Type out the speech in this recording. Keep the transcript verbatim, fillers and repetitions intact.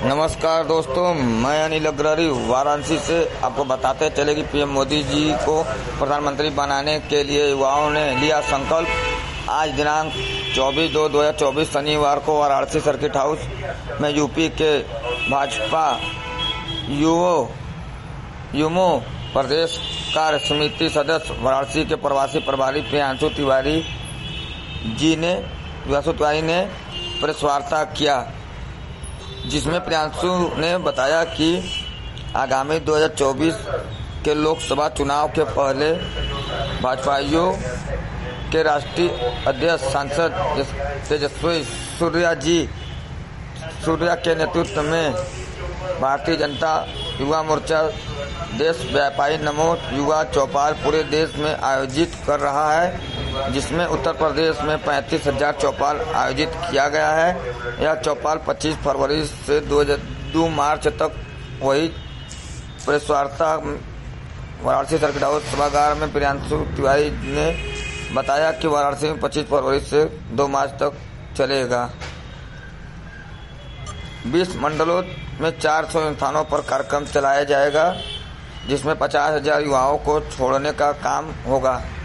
नमस्कार दोस्तों, मैं अनिल अग्रवाल वाराणसी से आपको बताते चले कि पीएम मोदी जी को प्रधानमंत्री बनाने के लिए युवाओं ने लिया संकल्प। आज दिनांक चौबीस दो दो हजार चौबीस शनिवार को वाराणसी सर्किट हाउस में यूपी के भाजपा युवो युमो प्रदेश कार्य समिति सदस्य वाराणसी के प्रवासी प्रभारी प्रियांशु तिवारी जी ने प्रियांशु तिवारी ने प्रेस वार्ता किया, जिसमें प्रियांशु ने बताया कि आगामी दो हजार चौबीस के लोकसभा चुनाव के पहले भाजपाइयों के राष्ट्रीय अध्यक्ष सांसद तेजस्वी सूर्या जी सूर्या के नेतृत्व में भारतीय जनता युवा मोर्चा देश व्यापारी नमो युवा चौपाल पूरे देश में आयोजित कर रहा है, जिसमें उत्तर प्रदेश में पैंतीस हजार चौपाल आयोजित किया गया है। यह चौपाल पच्चीस फरवरी से दो मार्च तक वही प्रेस वार्ता वाराणसी सर्किट हाउस सभागार में प्रियांशु तिवारी ने बताया कि वाराणसी में पच्चीस फरवरी से दो मार्च तक चलेगा। बीस मंडलों में चार सौ स्थानों पर कार्यक्रम चलाया जाएगा, जिसमें पचास हजार युवाओं को छोड़ने का काम होगा।